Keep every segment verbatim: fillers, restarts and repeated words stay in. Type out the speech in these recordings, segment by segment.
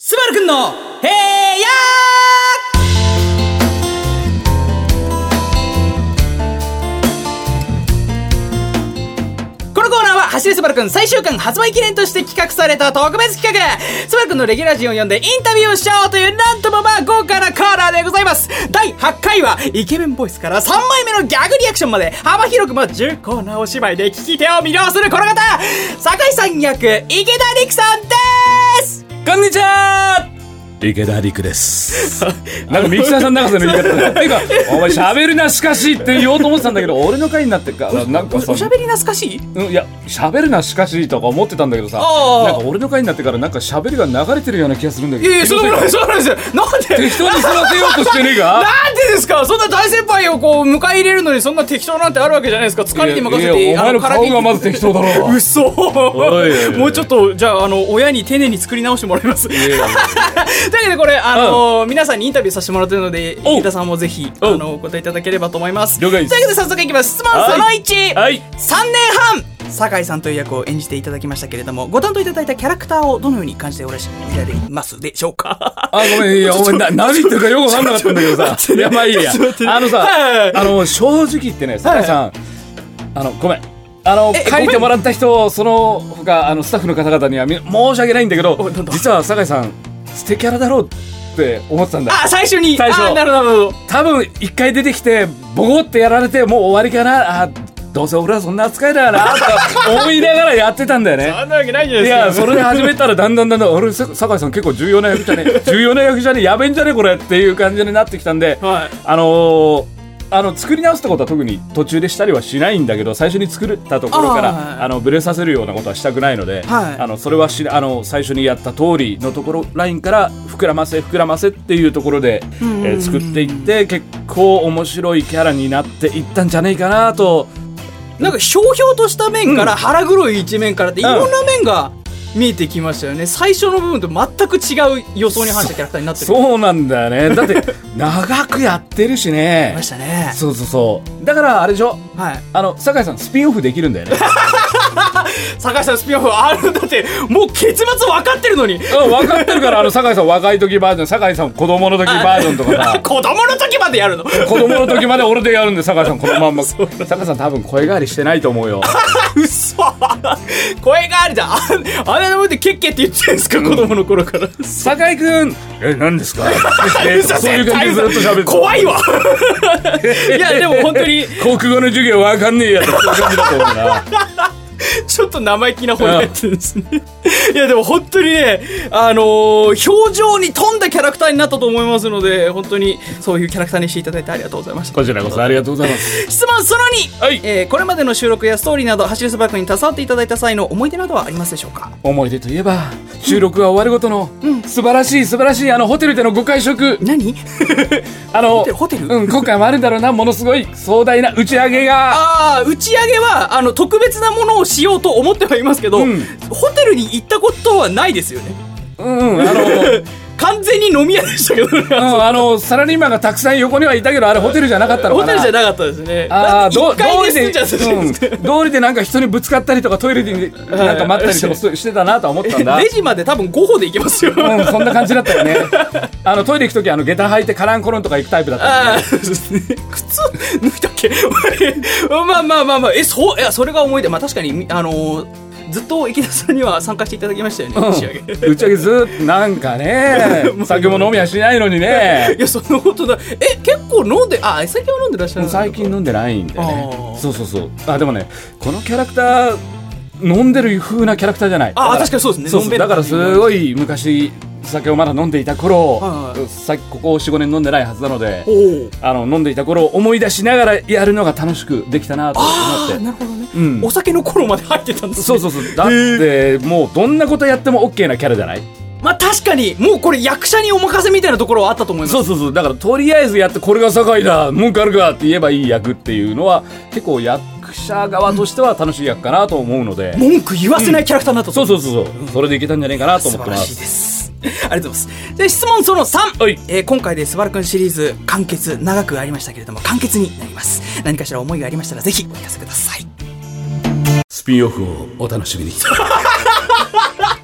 スバルくんのへやー。このコーナーは走れスバルくん最終巻発売記念として企画された特別企画、スバルくんのレギュラー陣を呼んでインタビューをしちゃおうというなんともまあ豪華なコーナーでございます。だいはちかいはイケメンボイスからさんまいめのギャグリアクションまで幅広くまあ重厚なお芝居で聞き手を魅了するこの方、酒井さん役池田陸さんです。 こんにちは、池田陸ですなんかミキサーさん長瀬の言い方だっていうか、お前喋りなしかしって言おうと思ってたんだけど、俺の回になってからなんかさ、 おしゃべりなすかしい、 うん、いや喋るなしかしとか思ってたんだけどさ、なんか俺の回になってからなんか喋りが流れてるような気がするんだけど、 いやいや、そうなんですそうなんですよ。なんで適当に済ませようとしてねえかなんでですか。そんな大先輩をこう迎え入れるのにそんな適当なんてあるわけじゃないですか。疲れに任せて、 いやいやお前の顔がまず適当だろ嘘おいおいおいもうちょっとじゃあ、あの親に丁寧に作り直してもらいます。というわけでこれあの、うん、皆さんにインタビューさせてもらってるので、池田さんもぜひあのお答えいただければと思います。 了解です。 というわけで早速いきます。質問そのいち、 はい、 さんねんはん酒井さんという役を演じていただきましたけれども、ご担当いただいたキャラクターをどのように感じておらっしゃいますでしょうか。 あ、ごめん、いや、お前な何言ってるかよくわかんなかったんだけどさ、いやまあいいや、あのさ、はい、あの正直言ってね、酒井さん、はい、あのごめん、あの書いてもらった人、その他あのスタッフの方々には申し訳ないんだけど、実は酒井さん捨てキャラだろうって思ってたんだ。 あ、最初に。 最初。 あ、なるほど。 多分一回出てきてボコってやられてもう終わりかな。あ、どうせ俺はそんな扱いだよなとか思いながらやってたんだよね。 そんなわけないじゃないですか。 いや、それで始めたらだんだんだんだん俺酒井さん結構重要な役じゃね重要な役じゃねやべんじゃねこれっていう感じになってきたんで、はい、あのーあの作り直すってことは特に途中でしたりはしないんだけど、最初に作ったところからあ、はい、あのブレさせるようなことはしたくないので、はい、あのそれはしあの最初にやった通りのところラインから膨らませ膨らませっていうところで、えー、作っていって結構面白いキャラになっていったんじゃないかなと。 なんかひょうひょうとした面から、うん、腹黒い一面からっていろんな面が見えてきましたよね。最初の部分と全く違う予想に反したキャラクターになってる。 そうなんだよね。だって長くやってるしね。 ましたね。 そうそうそう。だからあれでしょ、はい、あの酒井さんスピンオフできるんだよね。 酒井さんスピンオフあるんだって、もう結末分かってるのに。うん、 分かってるから、あの酒井さん若い時バージョン、酒井さん子供の時バージョンとかさ。 子供の時までやるの。子供の時まで俺でやるんで、酒井さんこのまんま。酒井さん多分声変わりしてないと思うよ。 嘘。声変わりじゃん。あれの上でケッケって言ってるんですか、子供の頃から。 酒井くん、え、何ですか。そういう感じでずっと喋って。 怖いわ。いやでも本当に国語の授業わかんねえやつ、そういう感じだと思うな。 ちょっと生意気な方になってるんですね。いやでも本当にね、あのー、表情に富んだキャラクターになったと思いますので、本当にそういうキャラクターにしていただいてありがとうございました。 こちらこそありがとうございます。 質問そのに、 はい、 えー、これまでの収録やストーリーなど走りスバルクに携わっていただいた際の思い出などはありますでしょうか。 思い出といえば収録が終わるごとの、うん、素晴らしい素晴らしいあのホテルでのご会食。 何あのホテル、ホテル、 うん、今回もあるんだろうな、ものすごい壮大な打ち上げが。 ああ、打ち上げはあの特別なものをしようと思ってはいますけど、うん、ホテルに行ったことはないですよね。うん、あの完全に飲み屋でしたけど、ね、うん、 あのサラリーマンがたくさん横にはいたけど、あれホテルじゃなかったのかな。 ホテルじゃなかったですね。 ああ、 どう通りで、 うん、通りでなんか人にぶつかったりとかトイレでなんか待ったりとかしてたなとは思ったんだ。 レジまで多分ご歩で行けますよ。 うん、そんな感じだったよね。あのトイレ行くときあの下駄履いてカランコロンとか行くタイプだったんで、ね。 靴脱いだっけ。まあまあまあまあ、え、そう、いや、それが思い出。まあ確かにあのー。ずっと池田さんには参加していただきましたよね、 うん、 打ち上げ打ち上げずっとなんかね酒も飲みはしないのにね。 いや、そんなことだ。え、結構飲んで、あ、酒は飲んでらっしゃるんですか。 最近飲んでないんでね。そうそうそう。あ、でもね、このキャラクター飲んでる風なキャラクターじゃない。 あ、確かにそうですね。 そうそう、だからすごい昔酒をまだ飲んでいた頃、はいはい、さここ よん,ご 年飲んでないはずなので、あの飲んでいた頃を思い出しながらやるのが楽しくできたなと思って。 あ、なるほどね、うん、お酒の頃まで入ってたんですね。 そうそうそう。だってもうどんなことやっても OK なキャラじゃない。 まあ確かにもうこれ役者にお任せみたいなところはあったと思います。 そうそうそう。だからとりあえずやって、これが酒井だ、文句あるかって言えばいい役っていうのは結構役者側としては楽しい役かなと思うので、 文句言わせないキャラクターになったと、 うん、そうそうそうそう、うん、それでいけたんじゃないかなと思ってます。 素晴らしいです。ありがとうございます。で、質問そのさん、はい、えー、今回でスバルくんシリーズ完結、長くありましたけれども完結になります。何かしら思いがありましたらぜひお聞かせください。 スピンオフをお楽しみに。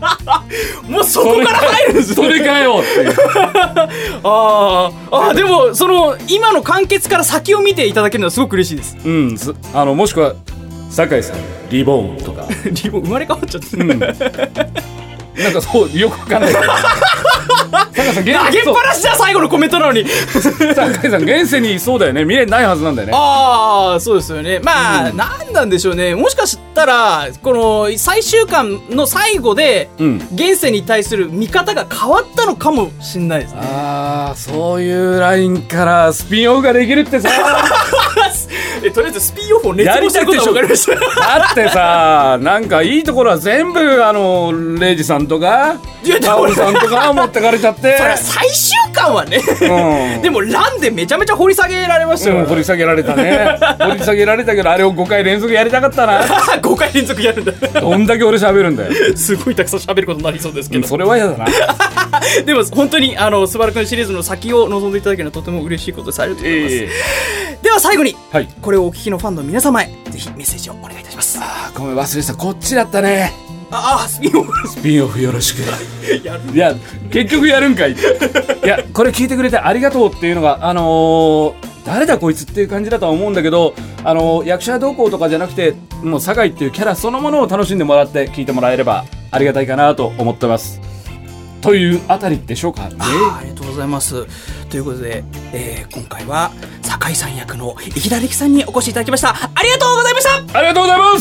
もうそこから入るんですね。 それかよっていうああ、でもその今の完結から先を見ていただけるのはすごく嬉しいです。 うん、あのもしくは酒井さんリボーンとかリボン生まれ変わっちゃって、うん、なんかそうよくわかんない酒井さん投げっぱなしじゃ最後のコメントなのに酒井さん現世にそうだよね、未練ないはずなんだよね。 ああ、そうですよね。まあ、うん、なんなんでしょうね、もしかしたらこの最終巻の最後で、うん、現世に対する見方が変わったのかもしんないですね。 ああ、そういうラインからスピンオフができるってさえ、とりあえずスピンオフを熱望してることは分かりました。 だってさ、なんかいいところは全部あのレイジさんとかタオルさんとか持ってかれちゃってそれは最終巻はね、うん、でもランでめちゃめちゃ掘り下げられましたよ、 うん、掘り下げられたね掘り下げられたけど、あれをごかい連続やりたかったなごかい連続やるんだどんだけ俺喋るんだよすごいたくさん喋ることになりそうですけど、うん、 それは嫌だなでも本当にあのスバルくんシリーズの先を望んでいただけるのはとても嬉しいことです。ありがとうございます、えー、では最後に、はい、これをお聞きのファンの皆様へぜひメッセージをお願いいたします。 あー、ごめん忘れてた、こっちだったね。 ああ、スピンオフスピンオフよろしくやるいや結局やるんかいいや、これ聞いてくれてありがとうっていうのが、あのー、誰だこいつっていう感じだとは思うんだけど、あのー、役者同行とかじゃなくて、もう酒井っていうキャラそのものを楽しんでもらって聞いてもらえればありがたいかなと思ってます。というあたりでしょうかね。 あ, ありがとうございます。ということで、えー、今回は酒井さん役の池田力さんにお越しいただきました。ありがとうございました。 ありがとうございます。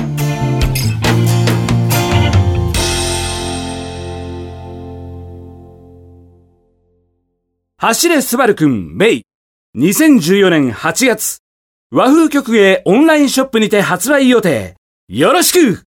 走れスバルくんメイにせんじゅうよねんはちがつ和風曲芸オンラインショップにて発売予定。よろしく。